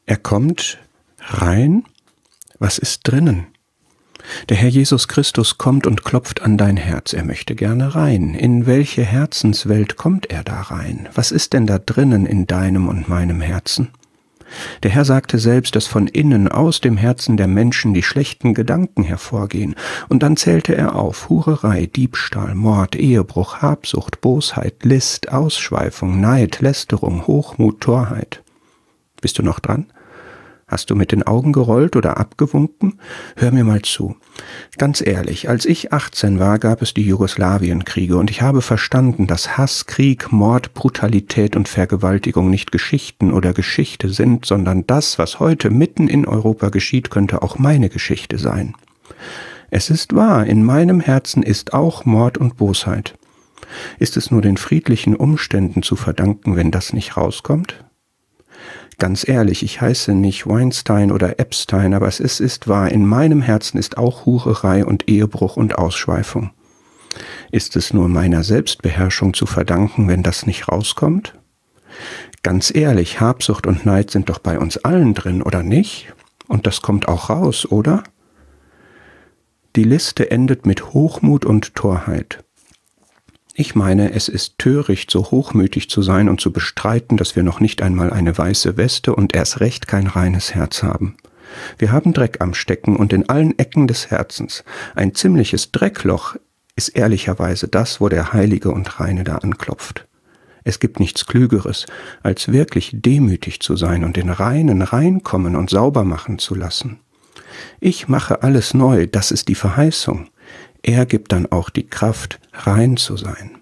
Er kommt rein. Was ist drinnen? Der Herr Jesus Christus kommt und klopft an dein Herz. Er möchte gerne rein. In welche Herzenswelt kommt er da rein? Was ist denn da drinnen in deinem und meinem Herzen? Der Herr sagte selbst, dass von innen aus dem Herzen der Menschen die schlechten Gedanken hervorgehen. Und dann zählte er auf: Hurerei, Diebstahl, Mord, Ehebruch, Habsucht, Bosheit, List, Ausschweifung, Neid, Lästerung, Hochmut, Torheit. Bist du noch dran? Hast du mit den Augen gerollt oder abgewunken? Hör mir mal zu. Ganz ehrlich, als ich 18 war, gab es die Jugoslawienkriege und ich habe verstanden, dass Hass, Krieg, Mord, Brutalität und Vergewaltigung nicht Geschichten oder Geschichte sind, sondern das, was heute mitten in Europa geschieht, könnte auch meine Geschichte sein. Es ist wahr, in meinem Herzen ist auch Mord und Bosheit. Ist es nur den friedlichen Umständen zu verdanken, wenn das nicht rauskommt? Ganz ehrlich, ich heiße nicht Weinstein oder Epstein, aber es ist wahr, in meinem Herzen ist auch Hurerei und Ehebruch und Ausschweifung. Ist es nur meiner Selbstbeherrschung zu verdanken, wenn das nicht rauskommt? Ganz ehrlich, Habsucht und Neid sind doch bei uns allen drin, oder nicht? Und das kommt auch raus, oder? Die Liste endet mit Hochmut und Torheit. Ich meine, es ist töricht, so hochmütig zu sein und zu bestreiten, dass wir noch nicht einmal eine weiße Weste und erst recht kein reines Herz haben. Wir haben Dreck am Stecken und in allen Ecken des Herzens. Ein ziemliches Dreckloch ist ehrlicherweise das, wo der Heilige und Reine da anklopft. Es gibt nichts Klügeres, als wirklich demütig zu sein und den Reinen reinkommen und sauber machen zu lassen. Ich mache alles neu, das ist die Verheißung. Er gibt dann auch die Kraft, rein zu sein.